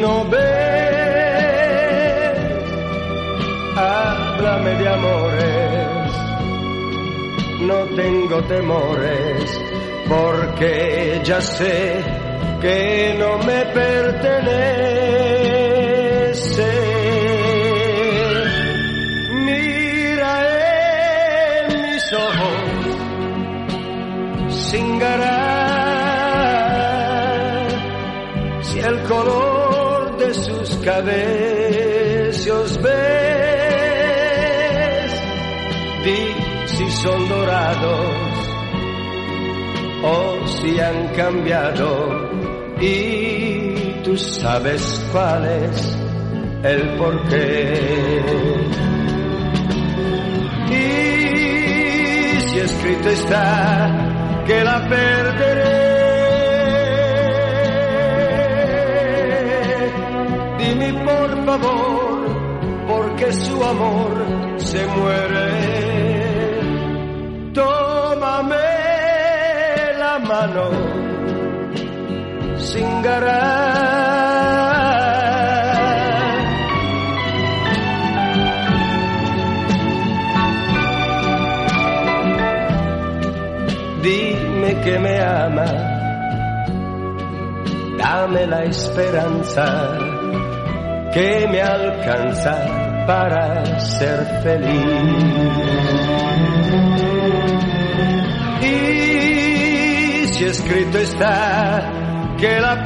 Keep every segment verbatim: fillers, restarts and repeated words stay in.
destino ves, háblame de amores, no tengo temores, porque ya sé que no me pertenece. Mira en mis ojos, Zingara, si el color de sus cabellos ves, di si son dorados o si han cambiado, y tú sabes cuál es el porqué. Y si escrito está que la perderé, dime por favor, porque su amor se muere. Tómame la mano, Zingara. Dime que me ama, dame la esperanza que me alcanza para ser feliz. Y si escrito está que la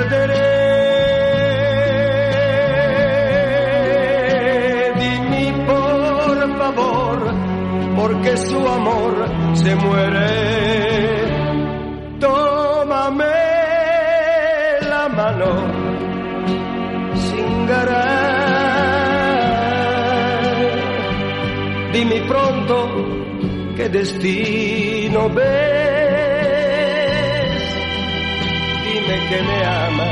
perderé, dime por favor, porque su amor se muere. Tómame la mano, Zingara. Dime pronto qué destino ves, dime que me ama,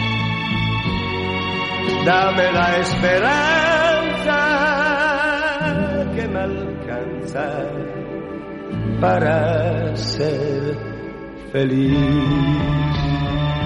dame la esperanza que me alcanza para ser feliz.